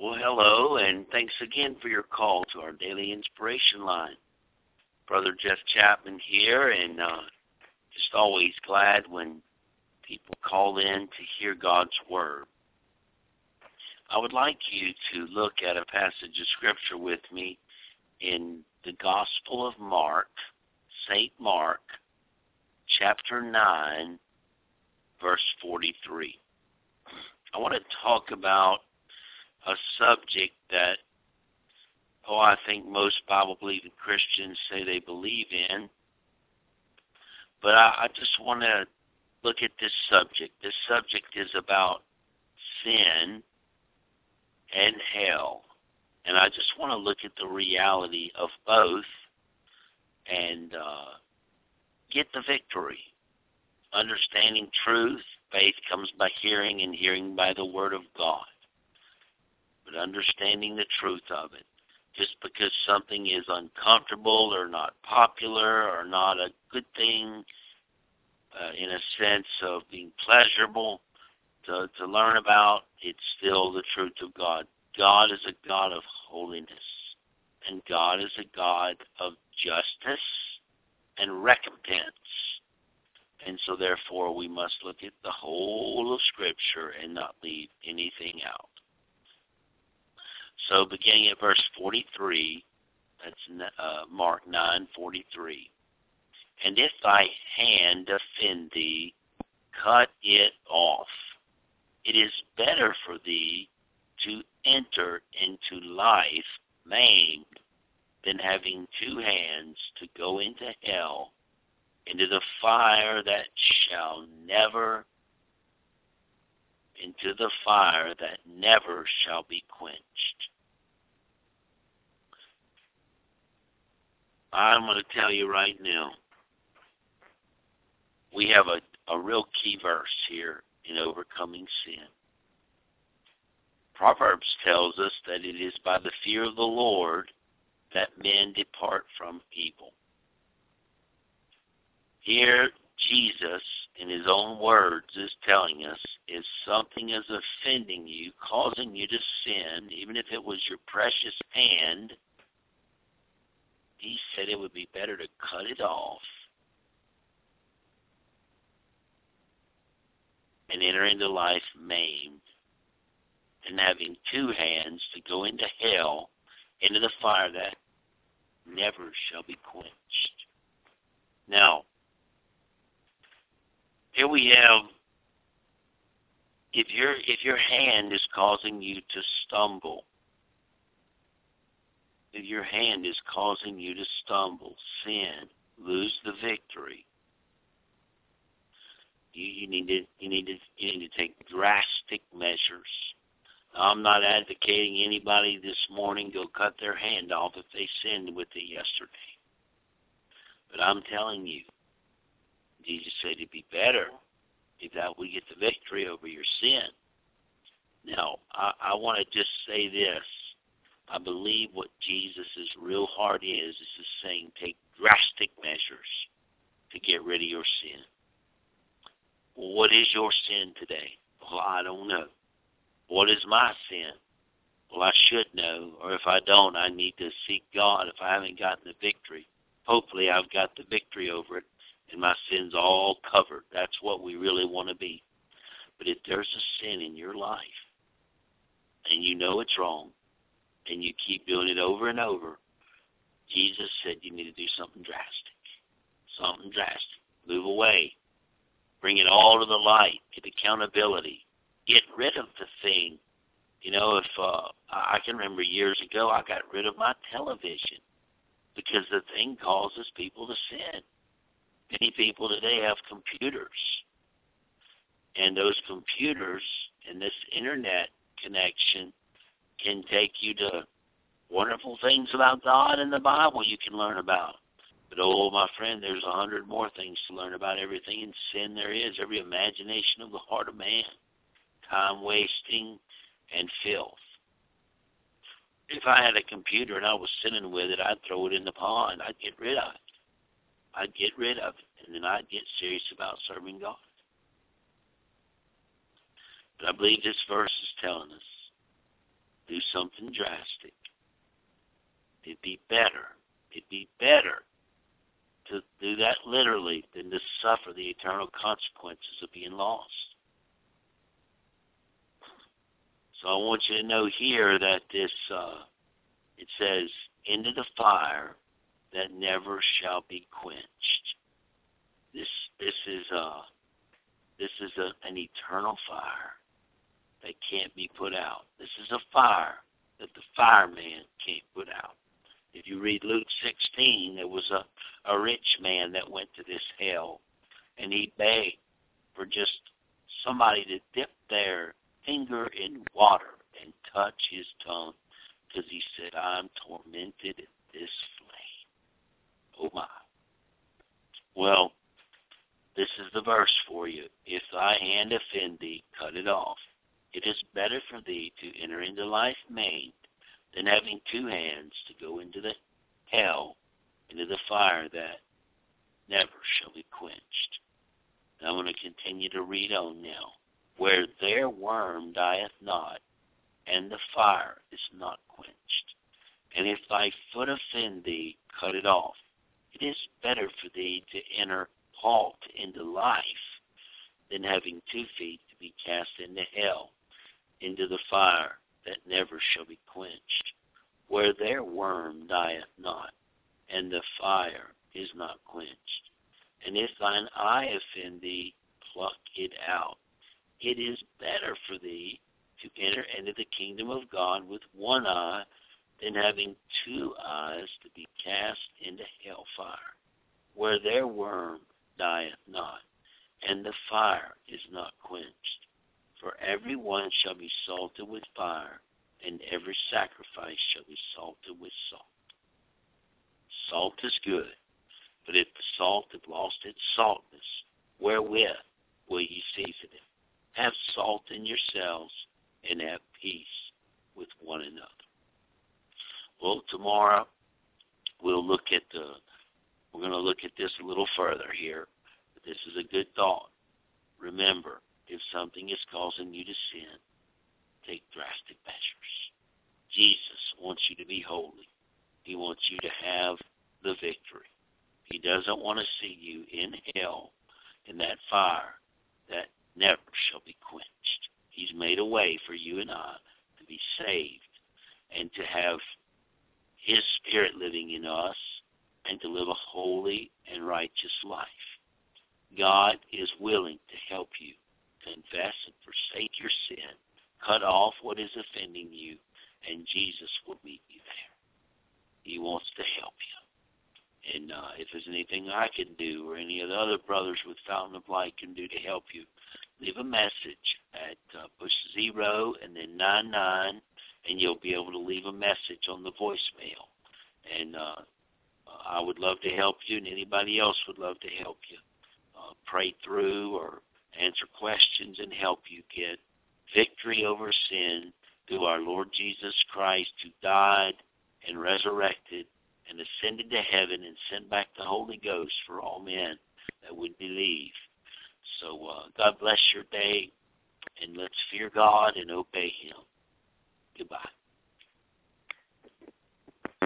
Well, hello, and thanks again for your call to our daily inspiration line. Brother Jeff Chapman here, and just always glad when people call in to hear God's Word. I would like you to look at a passage of Scripture with me in the Gospel of Mark, St. Mark, chapter 9, verse 43. I want to talk about a subject that, I think most Bible-believing Christians say they believe in. But I just want to look at this subject. This subject is about sin and hell. And I just want to look at the reality of both and get the victory. Understanding truth, faith comes by hearing, and hearing by the Word of God. But understanding the truth of it. Just because something is uncomfortable or not popular or not a good thing in a sense of being pleasurable to learn about, it's still the truth of God. God is a God of holiness, and God is a God of justice and recompense. And so therefore we must look at the whole of Scripture and not leave anything out. So beginning at verse 43, that's Mark 9:43. And if thy hand offend thee, cut it off. It is better for thee to enter into life maimed than having two hands to go into hell, into the fire that never shall be quenched. I'm going to tell you right now, we have a real key verse here in overcoming sin. Proverbs tells us that it is by the fear of the Lord that men depart from evil. Here, Jesus, in his own words, is telling us if something is offending you, causing you to sin, even if it was your precious hand, he said it would be better to cut it off and enter into life maimed and having two hands to go into hell, into the fire that never shall be quenched. Now, here we have, if your hand is causing you to stumble, if your hand is causing you to stumble, sin, lose the victory, you need to take drastic measures. I'm not advocating anybody this morning go cut their hand off if they sinned with it yesterday. But I'm telling you, Jesus said it'd be better if that would get the victory over your sin. Now, I want to just say this. I believe what Jesus' real heart is saying take drastic measures to get rid of your sin. Well, what is your sin today? Well, I don't know. What is my sin? Well, I should know, or if I don't, I need to seek God if I haven't gotten the victory. Hopefully I've got the victory over it, and my sin's all covered. That's what we really want to be. But if there's a sin in your life, and you know it's wrong, and you keep doing it over and over, Jesus said you need to do something drastic. Something drastic. Move away. Bring it all to the light. Get accountability. Get rid of the thing. If I can remember years ago, I got rid of my television because the thing causes people to sin. Many people today have computers. And those computers and this internet connection can take you to wonderful things about God and the Bible you can learn about. But, my friend, there's 100 more things to learn about everything in sin there is, every imagination of the heart of man, time wasting, and filth. If I had a computer and I was sinning with it, I'd throw it in the pond. I'd get rid of it. And then I'd get serious about serving God. But I believe this verse is telling us do something drastic. It'd be better. It'd be better to do that literally than to suffer the eternal consequences of being lost. So I want you to know here that this, it says, into the fire that never shall be quenched. This is an eternal fire that can't be put out. This is a fire that the fireman can't put out. If you read Luke 16, there was a rich man that went to this hell, and he begged for just somebody to dip their finger in water and touch his tongue, because he said, I'm tormented in this flame. Oh my. Well, this is the verse for you. If thy hand offend thee, cut it off. It is better for thee to enter into life maimed than having two hands to go into the hell, into the fire that never shall be quenched. And I'm going to continue to read on now. Where their worm dieth not, and the fire is not quenched. And if thy foot offend thee, cut it off. It is better for thee to enter halt into life than having 2 feet to be cast into hell, into the fire that never shall be quenched, where their worm dieth not, and the fire is not quenched. And if thine eye offend thee, pluck it out. It is better for thee to enter into the kingdom of God with one eye than having 2 eyes to be cast into hellfire, where their worm dieth not, and the fire is not quenched. For every one shall be salted with fire, and every sacrifice shall be salted with salt. Salt is good, but if the salt have lost its saltness, wherewith will ye season it? Have salt in yourselves, and have peace with one another. Well, tomorrow we're going to look at this a little further here. But this is a good thought. Remember, if something is causing you to sin, take drastic measures. Jesus wants you to be holy. He wants you to have the victory. He doesn't want to see you in hell, in that fire that never shall be quenched. He's made a way for you and I to be saved and to have His Spirit living in us and to live a holy and righteous life. God is willing to help you confess and forsake your sin, cut off what is offending you, and Jesus will meet you there. He wants to help you. And if there's anything I can do or any of the other brothers with Fountain of Light can do to help you, leave a message at push 0 and then 99, and you'll be able to leave a message on the voicemail. And I would love to help you, and anybody else would love to help you. Pray through or answer questions and help you get victory over sin through our Lord Jesus Christ, who died and resurrected and ascended to heaven and sent back the Holy Ghost for all men that would believe. So God bless your day, and let's fear God and obey Him. Goodbye.